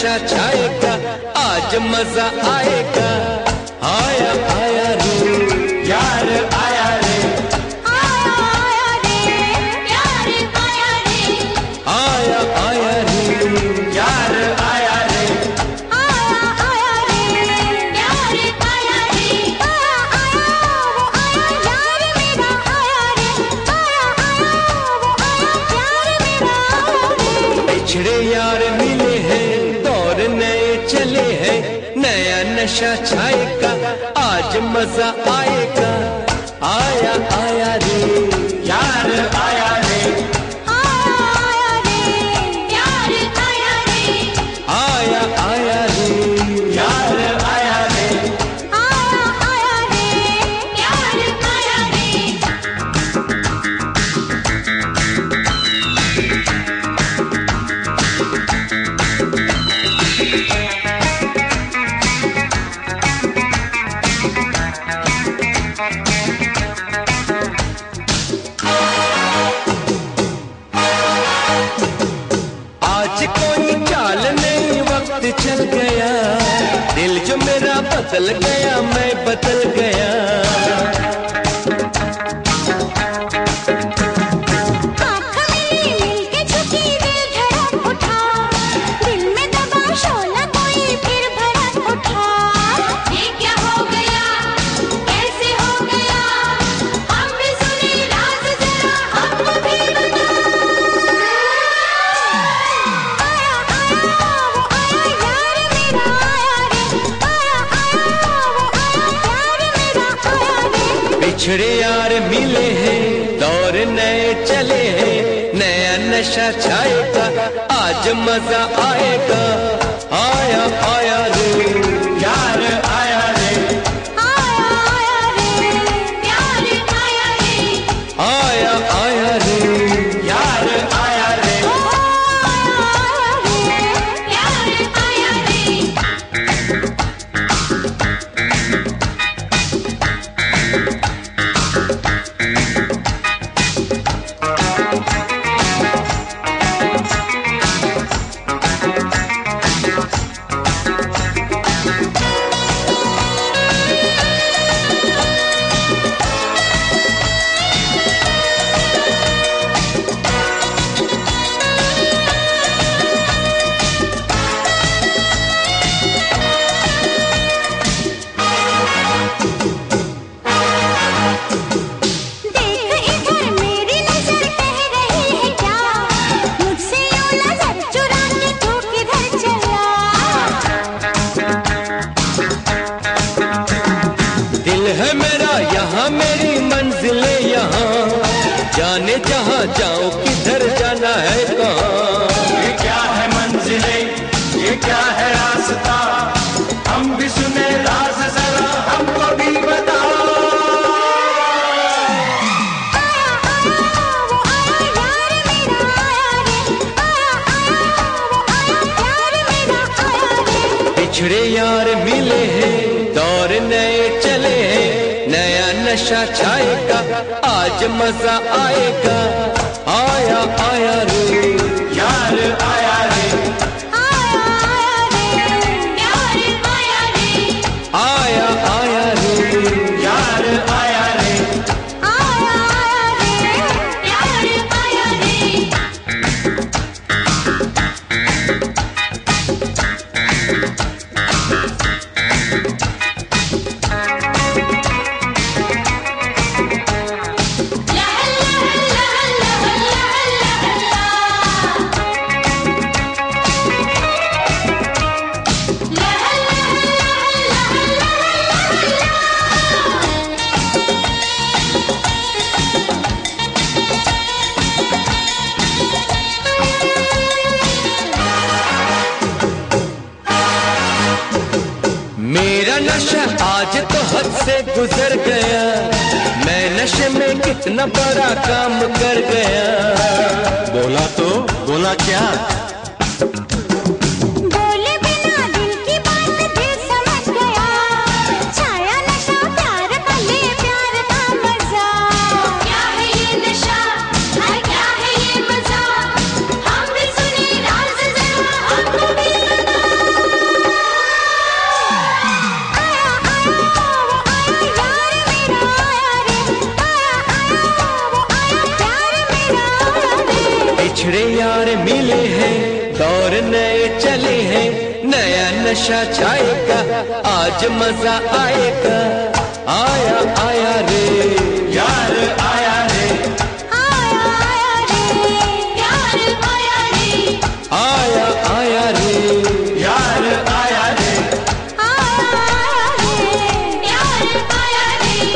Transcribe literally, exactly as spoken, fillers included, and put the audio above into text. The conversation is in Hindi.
नशा छाएगा, आज मजा आएगा। आया आया रे यार आया रे, आया आया रे यार आया रे, आया आया रे यार आया रे, आया आया रे यार आया रे, आया आया वो आया यार मेरा आया रे, आया आया वो आया यार मेरा आया रे। बिछड़े यार मिले हैं, दौर नए चले हैं, नया नशा छाएगा, आज मजा आएगा। आया आया रे यार आया रे, आया आया रे यार आया रे, आया आया रे यार आया रे, आया आया रे यार आया रे। आज कोई चाल नहीं, वक्त चल गया, दिल जो मेरा बदल गया, मैं बदल गया। आँख मिली मिलके झुकी, दिल धड़क उठा, दिल में दबा शोला कोई फिर भड़क उठा। ये क्या हो गया, कैसे हो गया, हम भी सुने राज जरा हमको भी बता। आया आया वो आया यार मेरा आया रे, आया आया वो आया यार मेरा आया रे। बिछड़े यार मिले हैं, दौर नए चले हैं, नया नशा छाएगा, आज मजा आएगा। आया आया रे यार आया रे, आया आया रे यार आया रे, आया आया रे यार आया रे, आया आया रे यार आया रे। देख इधर मेरी नजर कह रही है क्या, मुझसे यूं नजर चुरा के तू किधर चला। दिल है मेरा यहाँ, मेरी मंजिल है यहाँ, जाने जहाँ जाओ, किधर जाना है कहाँ। ये क्या है मंजिलें, ये क्या है रास्ता, हम भी सुने राज जरा हमको भी बता। आया आया वो आया यार मेरा आया रे, आया आया वो आया यार मेरा आया रे। बिछड़े यार मिले हैं, दौर नए चले हैं, नया नशा छाएगा, आज मजा आएगा। आया आया रे यार आया रे, आया आया रे यार आया रे, आया आया रे यार आया रे, आया आया रे यार आया रे। ला ला ला ला मेरा नशा आज तो हद से गुजर गया, मैं नशे में कितना बड़ा काम कर गया। बोला तो बोला क्या, बोले बिना दिल की बात दिल समझ गया, छाया नशा प्यार का ले प्यार का मजा। क्या है ये नशा, है क्या है ये मजा, हम भी सुने राज जरा हमको भी बता। दौर नए चले हैं, नया नशा छाएगा, आज मजा आएगा। आया आया रे यार आया रे, आया आया रे यार आया रे, आया आया रे यार आया रे, आया आया रे यार आया रे।